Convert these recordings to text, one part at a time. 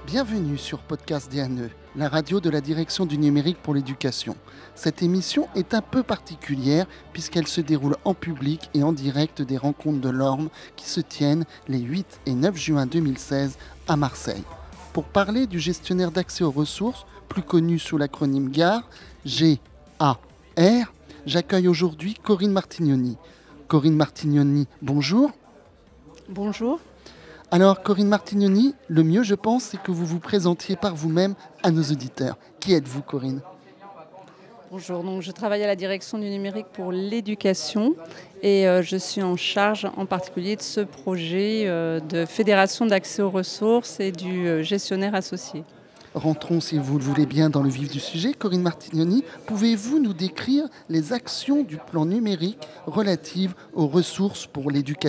Bienvenue sur Podcast DNE, la radio de la Direction du numérique pour l'éducation. Cette émission est un peu particulière puisqu'elle se déroule en public et en direct des rencontres de l'Orme qui se tiennent les 8 et 9 juin 2016 à Marseille. Pour parler du gestionnaire d'accès aux ressources, plus connu sous l'acronyme GAR, G-A-R, j'accueille aujourd'hui Corinne Martignoni. Corinne Martignoni, bonjour. Bonjour. Alors, Corinne Martignoni, le mieux, je pense, c'est que vous vous présentiez par vous-même à nos auditeurs. Qui êtes-vous, Corinne ? Bonjour, donc je travaille à la direction du numérique pour l'éducation et je suis en charge en particulier de ce projet de fédération d'accès aux ressources et du gestionnaire associé. Rentrons, si vous le voulez bien, dans le vif du sujet. Corinne Martignoni, pouvez-vous nous décrire les actions du plan numérique relatives aux ressources pour l'éducation ?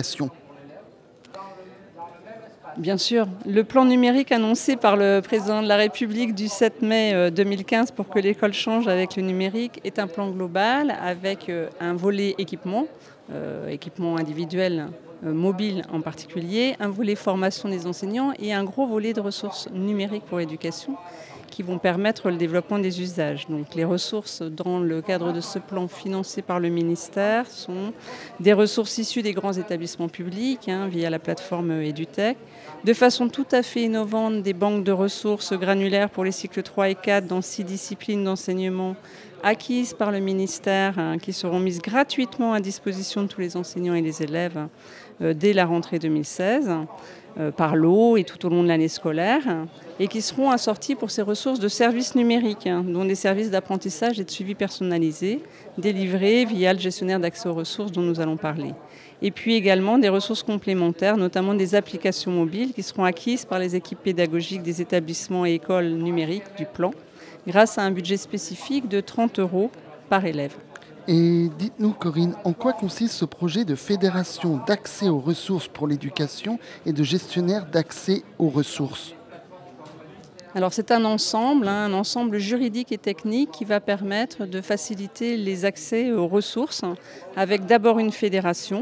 Bien sûr, le plan numérique annoncé par le président de la République du 7 mai 2015 pour que l'école change avec le numérique est un plan global avec un volet équipement individuel, mobile en particulier, un volet formation des enseignants et un gros volet de ressources numériques pour l'éducation qui vont permettre le développement des usages. Donc, les ressources dans le cadre de ce plan financé par le ministère sont des ressources issues des grands établissements publics via la plateforme EduTech, de façon tout à fait innovante des banques de ressources granulaires pour les cycles 3 et 4 dans 6 disciplines d'enseignement acquises par le ministère qui seront mises gratuitement à disposition de tous les enseignants et les élèves dès la rentrée 2016 par lot et tout au long de l'année scolaire et qui seront assortis pour ces ressources de services numériques, dont des services d'apprentissage et de suivi personnalisé délivrés via le gestionnaire d'accès aux ressources dont nous allons parler. Et puis également des ressources complémentaires, notamment des applications mobiles qui seront acquises par les équipes pédagogiques des établissements et écoles numériques du plan, grâce à un budget spécifique de 30 € par élève. Et dites-nous, Corinne, en quoi consiste ce projet de fédération d'accès aux ressources pour l'éducation et de gestionnaire d'accès aux ressources ? Alors c'est un ensemble juridique et technique qui va permettre de faciliter les accès aux ressources avec d'abord une fédération.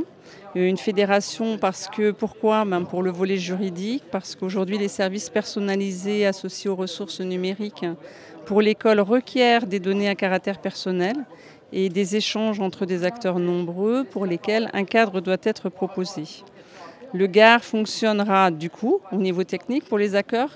Pourquoi ? Pour le volet juridique, parce qu'aujourd'hui les services personnalisés associés aux ressources numériques pour l'école requièrent des données à caractère personnel et des échanges entre des acteurs nombreux pour lesquels un cadre doit être proposé. Le GAR fonctionnera du coup au niveau technique pour les acteurs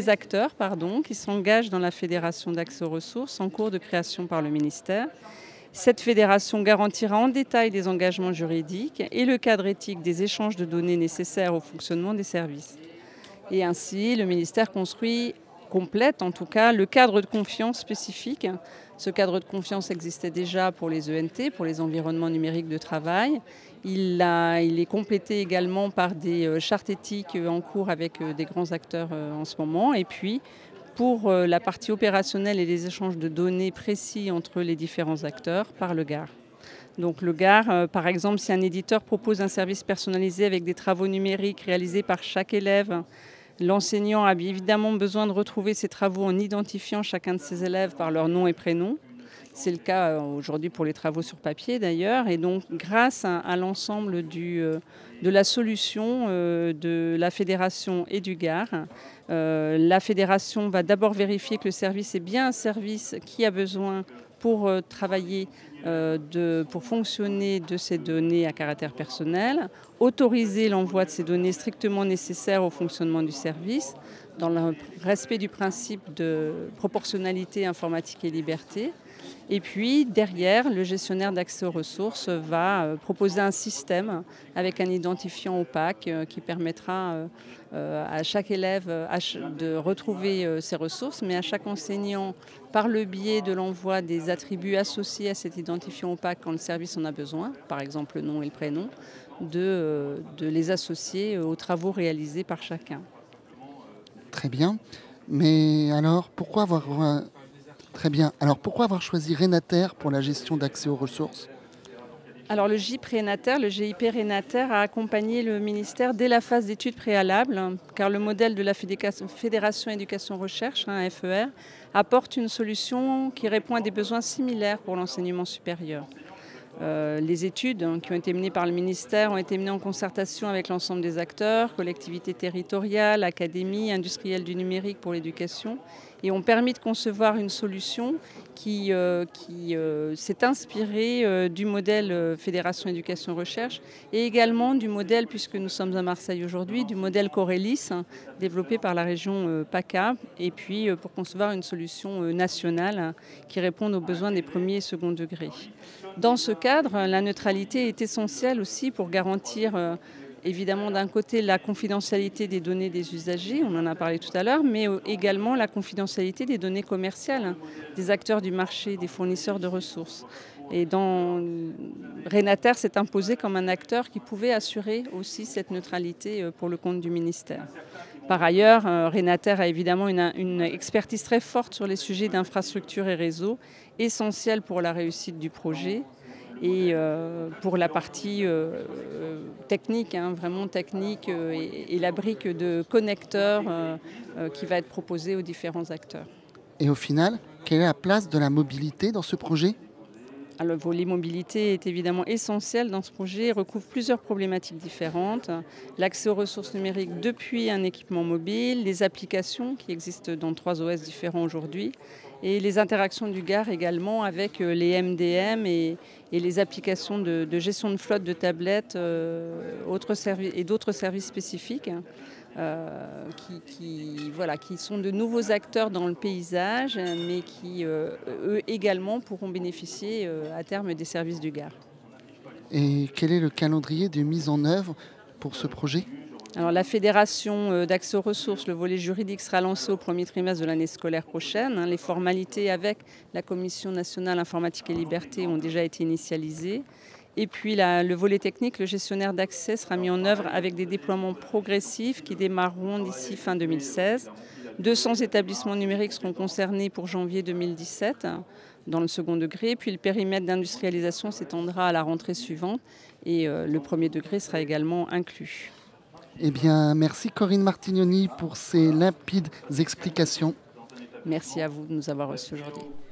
qui s'engagent dans la fédération d'accès aux ressources en cours de création par le ministère. Cette fédération garantira en détail les engagements juridiques et le cadre éthique des échanges de données nécessaires au fonctionnement des services. Et ainsi, le ministère complète en tout cas le cadre de confiance spécifique. Ce cadre de confiance existait déjà pour les ENT, pour les environnements numériques de travail. Il est complété également par des chartes éthiques en cours avec des grands acteurs en ce moment. Et puis, pour la partie opérationnelle et les échanges de données précis entre les différents acteurs, par le GAR. Donc le GAR, par exemple, si un éditeur propose un service personnalisé avec des travaux numériques réalisés par chaque élève, l'enseignant a bien évidemment besoin de retrouver ces travaux en identifiant chacun de ses élèves par leur nom et prénom. C'est le cas aujourd'hui pour les travaux sur papier d'ailleurs. Et donc grâce à l'ensemble de la solution de la fédération et du GAR, la fédération va d'abord vérifier que le service est bien un service qui a besoin pour travailler, pour fonctionner de ces données à caractère personnel, autoriser l'envoi de ces données strictement nécessaires au fonctionnement du service, dans le respect du principe de proportionnalité informatique et liberté. Et puis derrière, le gestionnaire d'accès aux ressources va proposer un système avec un identifiant opaque qui permettra à chaque élève de retrouver ses ressources, mais à chaque enseignant, par le biais de l'envoi des attributs associés à cet identifiant opaque quand le service en a besoin, par exemple le nom et le prénom, de les associer aux travaux réalisés par chacun. Très bien. Mais alors, pourquoi avoir choisi Renater pour la gestion d'accès aux ressources ? Alors le GIP Renater a accompagné le ministère dès la phase d'études préalables, car le modèle de la Fédération Éducation Recherche, FER, apporte une solution qui répond à des besoins similaires pour l'enseignement supérieur. Les études qui ont été menées par le ministère ont été menées en concertation avec l'ensemble des acteurs, collectivités territoriales, académies, industriels du numérique pour l'éducation, et ont permis de concevoir une solution qui s'est inspirée du modèle Fédération Éducation Recherche et également du modèle, puisque nous sommes à Marseille aujourd'hui, du modèle Corélis développé par la région PACA, et puis pour concevoir une solution nationale qui réponde aux besoins des premiers et second degrés. Dans ce cadre, la neutralité est essentielle aussi pour garantir évidemment d'un côté la confidentialité des données des usagers, on en a parlé tout à l'heure, mais également la confidentialité des données commerciales des acteurs du marché, des fournisseurs de ressources. Et Renater s'est imposé comme un acteur qui pouvait assurer aussi cette neutralité pour le compte du ministère. Par ailleurs, Renater a évidemment une expertise très forte sur les sujets d'infrastructure et réseau, essentiels pour la réussite du projet. Et pour la partie technique, vraiment technique, et la brique de connecteurs qui va être proposée aux différents acteurs. Et au final, quelle est la place de la mobilité dans ce projet ? Alors, le volet mobilité est évidemment essentiel dans ce projet et recouvre plusieurs problématiques différentes. L'accès aux ressources numériques depuis un équipement mobile, les applications qui existent dans 3 OS différents aujourd'hui, et les interactions du GAR également avec les MDM et les applications de gestion de flotte de tablettes et d'autres services spécifiques. Qui sont de nouveaux acteurs dans le paysage, mais qui, eux également, pourront bénéficier à terme des services du GAR. Et quel est le calendrier de mise en œuvre pour ce projet ? Alors, la Fédération d'accès aux ressources, le volet juridique sera lancé au premier trimestre de l'année scolaire prochaine. Les formalités avec la Commission nationale informatique et liberté ont déjà été initialisées. Et puis le volet technique, le gestionnaire d'accès sera mis en œuvre avec des déploiements progressifs qui démarreront d'ici fin 2016. 200 établissements numériques seront concernés pour janvier 2017 dans le second degré. Puis le périmètre d'industrialisation s'étendra à la rentrée suivante et le premier degré sera également inclus. Eh bien, merci Corinne Martignoni pour ces limpides explications. Merci à vous de nous avoir reçus aujourd'hui.